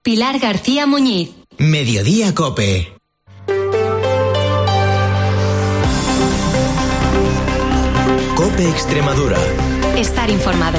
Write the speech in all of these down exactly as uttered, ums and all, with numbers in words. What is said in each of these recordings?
Pilar García Muñiz. Mediodía COPE. COPE Extremadura. Estar informado.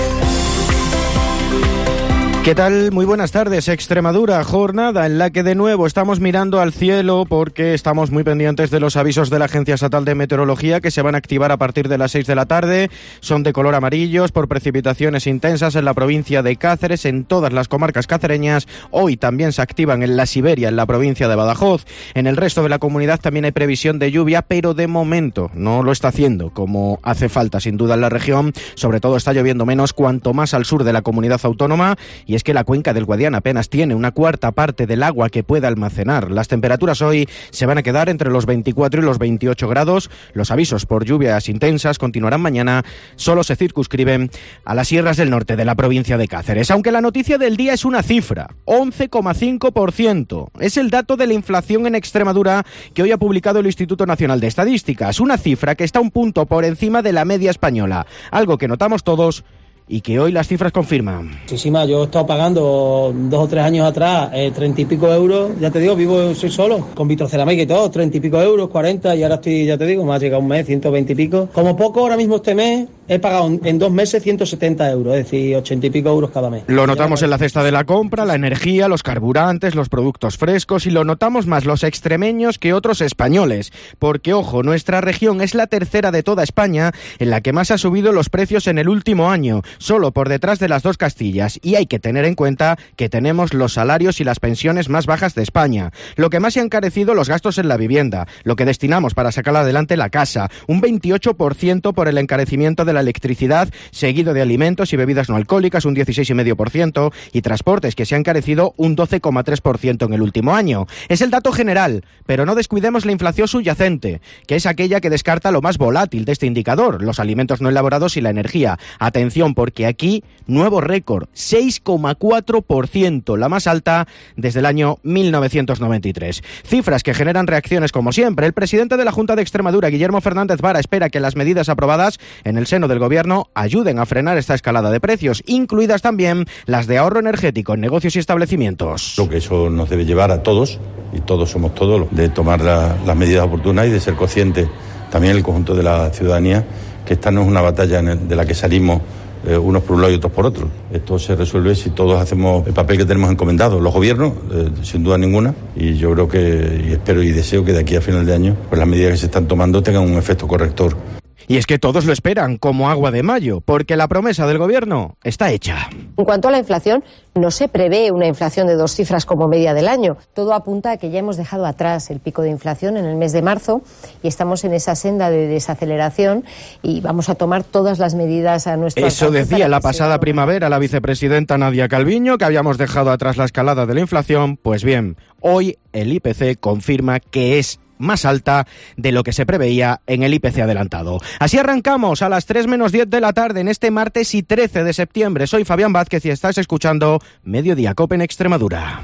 ¿Qué tal? Muy buenas tardes, Extremadura, jornada en la que de nuevo estamos mirando al cielo porque estamos muy pendientes de los avisos de la Agencia Estatal de Meteorología que se van a activar a partir de las seis de la tarde. Son de color amarillos por precipitaciones intensas en la provincia de Cáceres, en todas las comarcas cacereñas. Hoy también se activan en la Siberia, en la provincia de Badajoz. En el resto de la comunidad también hay previsión de lluvia, pero de momento no lo está haciendo como hace falta sin duda en la región. Sobre todo está lloviendo menos cuanto más al sur de la comunidad autónoma, y es que la cuenca del Guadiana apenas tiene una cuarta parte del agua que puede almacenar. Las temperaturas hoy se van a quedar entre los veinticuatro y los veintiocho grados. Los avisos por lluvias intensas continuarán mañana. Solo se circunscriben a las sierras del norte de la provincia de Cáceres. Aunque la noticia del día es una cifra, once coma cinco por ciento. Es el dato de la inflación en Extremadura que hoy ha publicado el Instituto Nacional de Estadísticas. Una cifra que está un punto por encima de la media española. Algo que notamos todos y que hoy las cifras confirman. Muchísima, yo he estado pagando dos o tres años atrás eh, treinta y pico euros, ya te digo, vivo, soy solo, con vitrocerámica y todo, treinta y pico euros, cuarenta, y ahora estoy, ya te digo, me ha llegado un mes, ciento veinte y pico. Como poco, ahora mismo este mes he pagado en dos meses ciento setenta euros, es decir, ochenta y pico euros cada mes. Lo notamos en la cesta de la compra, la energía, los carburantes, los productos frescos, y lo notamos más los extremeños que otros españoles, porque, ojo, nuestra región es la tercera de toda España en la que más ha subido los precios en el último año, solo por detrás de las dos Castillas, y hay que tener en cuenta que tenemos los salarios y las pensiones más bajas de España. Lo que más se ha encarecido, los gastos en la vivienda, lo que destinamos para sacar adelante la casa, un veintiocho por ciento por el encarecimiento de la electricidad, seguido de alimentos y bebidas no alcohólicas, un dieciséis coma cinco por ciento, y transportes, que se ha encarecido un doce coma tres por ciento en el último año. Es el dato general, pero no descuidemos la inflación subyacente, que es aquella que descarta lo más volátil de este indicador, los alimentos no elaborados y la energía. Atención, porque aquí, nuevo récord, seis coma cuatro por ciento, la más alta desde el año mil novecientos noventa y tres. Cifras que generan reacciones como siempre. El presidente de la Junta de Extremadura, Guillermo Fernández Vara, espera que las medidas aprobadas en el seno del Gobierno ayuden a frenar esta escalada de precios, incluidas también las de ahorro energético en negocios y establecimientos. Creo que eso nos debe llevar a todos, y todos somos todos, de tomar la, las medidas oportunas y de ser conscientes también el conjunto de la ciudadanía que esta no es una batalla de la que salimos Eh, unos por un lado y otros por otro. Esto se resuelve si todos hacemos el papel que tenemos encomendado. Los gobiernos, eh, sin duda ninguna, y yo creo que, y espero y deseo que de aquí a final de año, pues las medidas que se están tomando tengan un efecto corrector. Y es que todos lo esperan, como agua de mayo, porque la promesa del Gobierno está hecha. En cuanto a la inflación, no se prevé una inflación de dos cifras como media del año. Todo apunta a que ya hemos dejado atrás el pico de inflación en el mes de marzo y estamos en esa senda de desaceleración y vamos a tomar todas las medidas a nuestro alcance. Eso decía la pasada primavera la vicepresidenta Nadia Calviño, que habíamos dejado atrás la escalada de la inflación. Pues bien, hoy el I P C confirma que es más alta de lo que se preveía en el I P C adelantado. Así arrancamos a las tres menos diez de la tarde en este martes y trece de septiembre. Soy Fabián Vázquez y estás escuchando Mediodía COPE en Extremadura.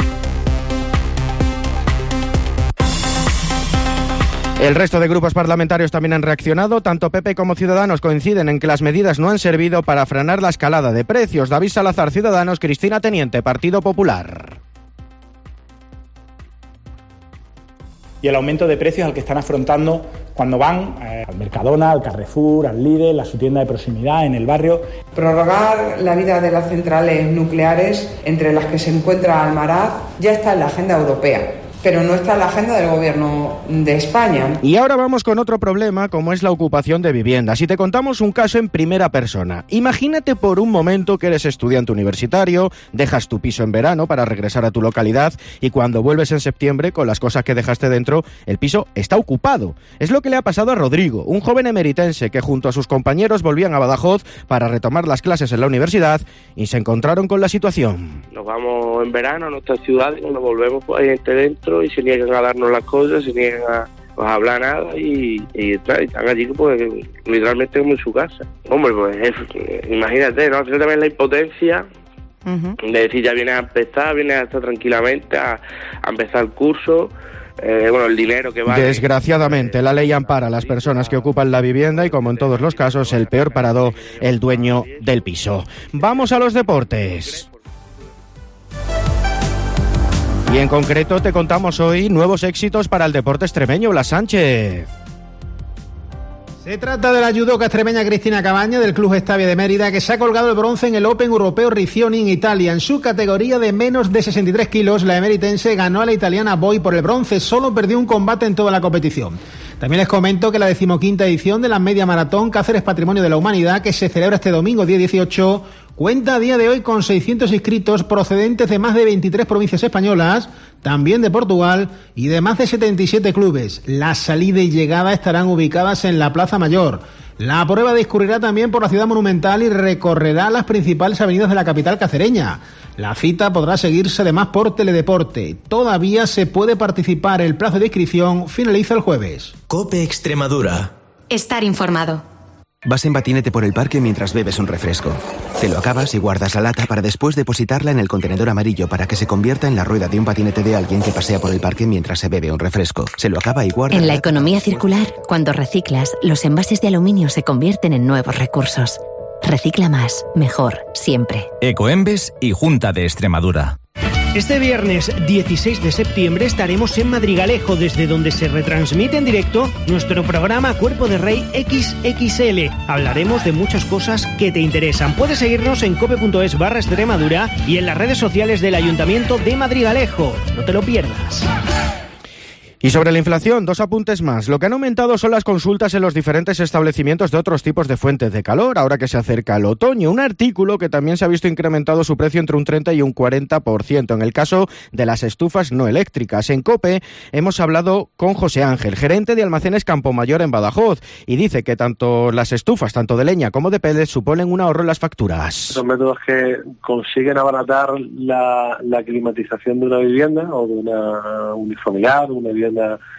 El resto de grupos parlamentarios también han reaccionado. Tanto P P como Ciudadanos coinciden en que las medidas no han servido para frenar la escalada de precios. David Salazar, Ciudadanos; Cristina Teniente, Partido Popular. Y el aumento de precios al que están afrontando cuando van eh, al Mercadona, al Carrefour, al Lidl, a su tienda de proximidad en el barrio. Prorrogar la vida de las centrales nucleares, entre las que se encuentra Almaraz, ya está en la agenda europea, pero no está en la agenda del Gobierno de España. Y ahora vamos con otro problema, como es la ocupación de viviendas. Y te contamos un caso en primera persona. Imagínate por un momento que eres estudiante universitario, dejas tu piso en verano para regresar a tu localidad y cuando vuelves en septiembre con las cosas que dejaste dentro, el piso está ocupado. Es lo que le ha pasado a Rodrigo, un joven emeritense que junto a sus compañeros volvían a Badajoz para retomar las clases en la universidad y se encontraron con la situación. Nos vamos en verano a nuestra ciudad y cuando volvemos pues hay gente dentro y se niegan a darnos las cosas, se niegan a, pues, a hablar nada y, y, y están allí pues literalmente como en su casa. Hombre, pues es, imagínate, ¿no? Al final también la impotencia uh-huh. de decir ya vienes a empezar, vienes a estar tranquilamente a, a empezar el curso. Eh, bueno, el dinero que vale. Desgraciadamente, la ley ampara a las personas que ocupan la vivienda y, como en todos los casos, el peor parado, el dueño del piso. Vamos a los deportes. Y en concreto te contamos hoy nuevos éxitos para el deporte extremeño. Blas Sánchez. Se trata de la judoka extremeña Cristina Cabaña del Club Estavia de Mérida, que se ha colgado el bronce en el Open Europeo Riccioni en Italia. En su categoría de menos de sesenta y tres kilos, la emeritense ganó a la italiana Boy por el bronce. Solo perdió un combate en toda la competición. También les comento que la decimoquinta edición de la Media Maratón Cáceres Patrimonio de la Humanidad, que se celebra este domingo, día dieciocho, cuenta a día de hoy con seiscientos inscritos procedentes de más de veintitrés provincias españolas, también de Portugal y de más de setenta y siete clubes. La salida y llegada estarán ubicadas en la Plaza Mayor. La prueba discurrirá también por la ciudad monumental y recorrerá las principales avenidas de la capital cacereña. La cita podrá seguirse además por Teledeporte. Todavía se puede participar. El plazo de inscripción finaliza el jueves. COPE Extremadura. Estar informado. Vas en patinete por el parque mientras bebes un refresco. Te lo acabas y guardas la lata para después depositarla en el contenedor amarillo para que se convierta en la rueda de un patinete de alguien que pasea por el parque mientras se bebe un refresco. Se lo acaba y guarda. En la economía circular, cuando reciclas, los envases de aluminio se convierten en nuevos recursos. Recicla más, mejor, siempre. Ecoembes y Junta de Extremadura. Este viernes dieciséis de septiembre estaremos en Madrigalejo, desde donde se retransmite en directo nuestro programa Cuerpo de Rey equis equis ele. Hablaremos de muchas cosas que te interesan. Puedes seguirnos en cope.es barra Extremadura y en las redes sociales del Ayuntamiento de Madrigalejo. No te lo pierdas. Y sobre la inflación, dos apuntes más. Lo que han aumentado son las consultas en los diferentes establecimientos de otros tipos de fuentes de calor, ahora que se acerca el otoño. Un artículo que también se ha visto incrementado su precio entre un treinta y un cuarenta por ciento. En el caso de las estufas no eléctricas. En COPE hemos hablado con José Ángel, gerente de Almacenes Campomayor en Badajoz, y dice que tanto las estufas, tanto de leña como de pellets, suponen un ahorro en las facturas. Son métodos que consiguen abaratar la, la climatización de una vivienda o de una unifamiliar, una vivienda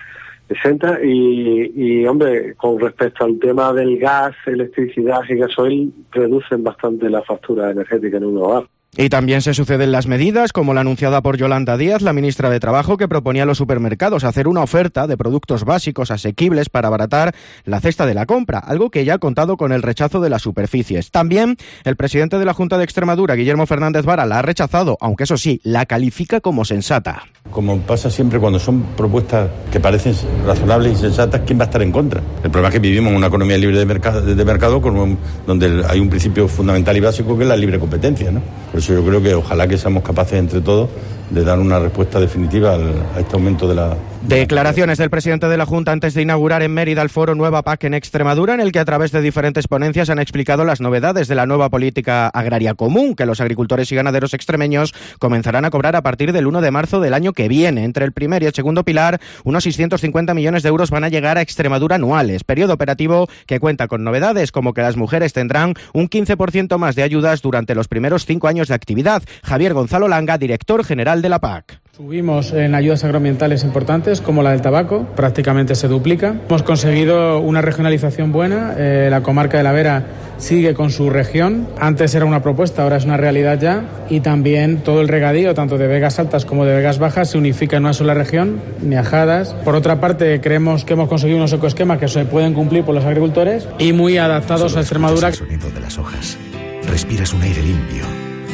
sesenta y, y, hombre, con respecto al tema del gas, electricidad y gasoil, reducen bastante la factura energética en un hogar. Y también se suceden las medidas, como la anunciada por Yolanda Díaz, la ministra de Trabajo, que proponía a los supermercados hacer una oferta de productos básicos asequibles para abaratar la cesta de la compra, algo que ya ha contado con el rechazo de las superficies. También el presidente de la Junta de Extremadura, Guillermo Fernández Vara, la ha rechazado, aunque eso sí, la califica como sensata. Como pasa siempre cuando son propuestas que parecen razonables y sensatas, ¿quién va a estar en contra? El problema es que vivimos en una economía libre de mercado, de mercado con, donde hay un principio fundamental y básico que es la libre competencia, ¿no? Por eso yo creo que ojalá que seamos capaces entre todos de dar una respuesta definitiva al, a este aumento de la... Declaraciones del presidente de la Junta antes de inaugurar en Mérida el foro Nueva P A C en Extremadura, en el que a través de diferentes ponencias han explicado las novedades de la nueva política agraria común, que los agricultores y ganaderos extremeños comenzarán a cobrar a partir del uno de marzo del año que viene. Entre el primer y el segundo pilar, unos seiscientos cincuenta millones de euros van a llegar a Extremadura anuales, periodo operativo que cuenta con novedades como que las mujeres tendrán un quince por ciento más de ayudas durante los primeros cinco años de actividad. Javier Gonzalo Langa, director general de la P A C. Subimos en ayudas agroambientales importantes como la del tabaco, prácticamente se duplica. Hemos conseguido una regionalización buena, eh, la comarca de la Vera sigue con su región, antes era una propuesta, ahora es una realidad ya, y también todo el regadío, tanto de vegas altas como de vegas bajas, se unifica en una sola región, Miajadas. Por otra parte, creemos que hemos conseguido unos ecoesquemas que se pueden cumplir por los agricultores y muy adaptados Solo a Extremadura. El sonido de las hojas, respiras un aire limpio,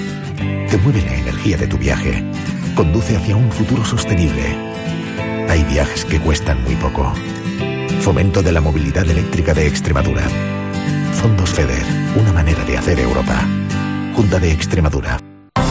te mueve la energía de tu viaje, conduce hacia un futuro sostenible. Hay viajes que cuestan muy poco. Fomento de la movilidad eléctrica de Extremadura. Fondos FEDER, una manera de hacer Europa. Junta de Extremadura.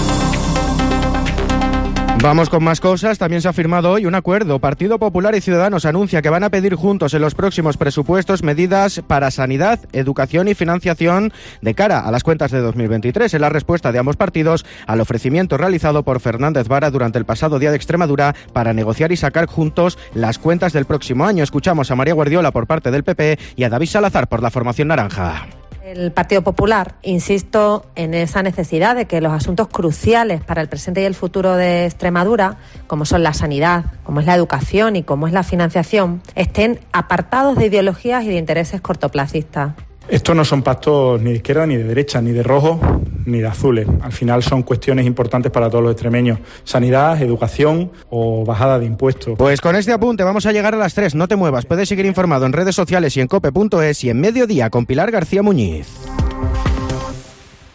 Vamos con más cosas. También se ha firmado hoy un acuerdo. Partido Popular y Ciudadanos anuncia que van a pedir juntos en los próximos presupuestos medidas para sanidad, educación y financiación de cara a las cuentas de dos mil veintitrés. Es la respuesta de ambos partidos al ofrecimiento realizado por Fernández Vara durante el pasado Día de Extremadura para negociar y sacar juntos las cuentas del próximo año. Escuchamos a María Guardiola por parte del P P y a David Salazar por la formación naranja. El Partido Popular, insisto en esa necesidad de que los asuntos cruciales para el presente y el futuro de Extremadura, como son la sanidad, como es la educación y como es la financiación, estén apartados de ideologías y de intereses cortoplacistas. Estos no son pactos ni de izquierda, ni de derecha, ni de rojos, ni de azules. Al final son cuestiones importantes para todos los extremeños. Sanidad, educación o bajada de impuestos. Pues con este apunte vamos a llegar a las tres. No te muevas. Puedes seguir informado en redes sociales y en cope punto es y en Mediodía con Pilar García Muñiz.